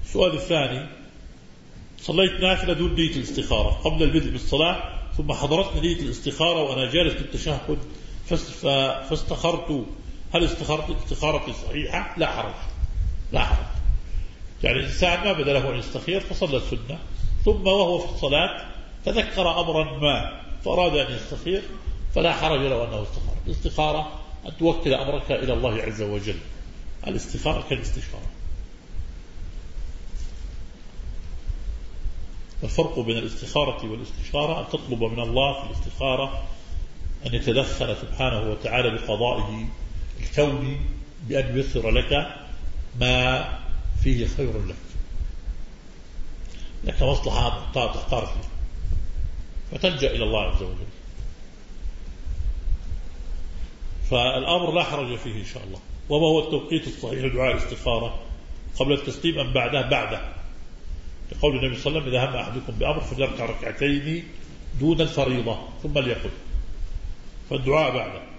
السؤال الثاني: صليت نافلة دون نية الاستخارة قبل البدء بالصلاة، ثم حضرتني نية الاستخارة وأنا جالس في التشهد فاستخرت، هل استخارتي صحيحة؟ لا حرج. لا حرج. يعني الإنسان ما بدا له أن يستخير فصلى السنة، ثم وهو في الصلاة تذكر أمرا ما فأراد أن يستخير، فلا حرج له أنه استخار. الاستخارة أن توكل أمرك إلى الله عز وجل. الاستخارة كالاستشارة. الفرق بين الاستخارة والاستشارة أن تطلب من الله في الاستخارة أن يتدخل سبحانه وتعالى بقضائه الكوني بأن يسر لك ما فيه خير لك مصلحة تختار فيه، فتلجأ إلى الله عز وجل. فالأمر لا حرج فيه إن شاء الله. وما هو التوقيت الصحيح لدعاء الاستخارة؟ قبل التسليم أم بعده؟ لقول النبي صلى الله عليه وسلم: إذا هم أحدكم بأمر فليركع ركعتين دون الفريضة ثم ليقل. فالدعاء بعده.